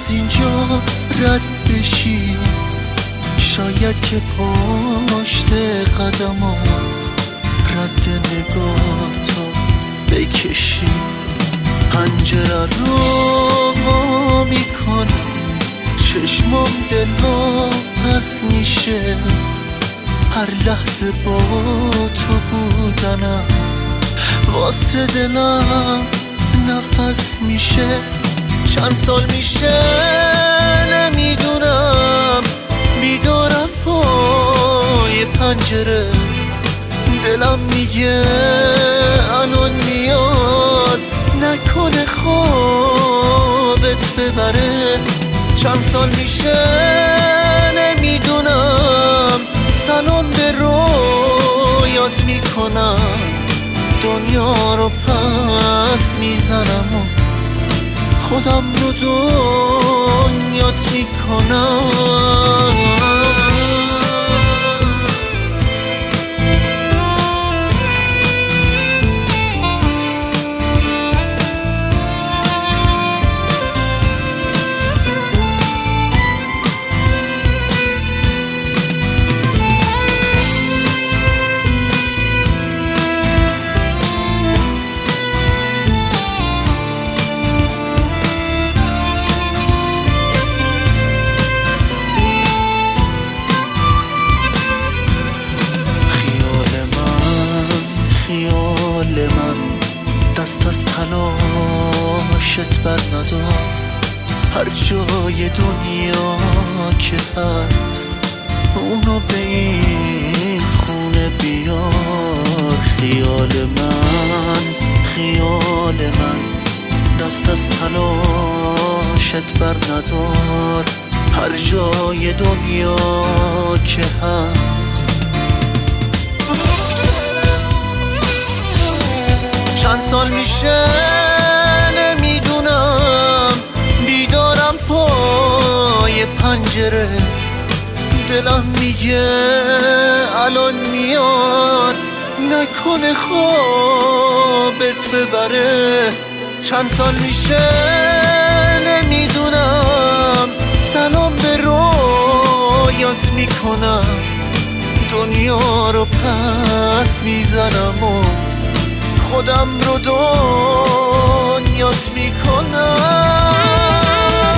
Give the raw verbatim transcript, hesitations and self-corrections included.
اینجا رد بشی، شاید که پشت قدمات رد نگاهتو بکشی. پنجره رو وا میکنم، چشمام دلها پس میشه، هر لحظه با تو بودنم واسه دلم نفس میشه. چند سال میشه نمیدونم، بیدارم پای پنجره، دلم میگه الان میاد، نکنه خوابت ببره. چند سال میشه نمیدونم، سلام به رویات میکنم، دنیا رو پس میزنم و خودم رو دنیات میکنم. دست از تلاشت بر ندار، هر جای دنیا که هست اونو به این خونه بیار. خیال من خیال من دست از تلاشت بر ندار، هر جای دنیا که هست. چند سال میشه نمیدونم، بیدارم پای پنجره، دلم میگه الان میاد، نکنه خوابت ببره. چند سال میشه نمیدونم، سلام به رویات میکنم، دنیا رو پس میزنم و خودم رو دنیات میکنم.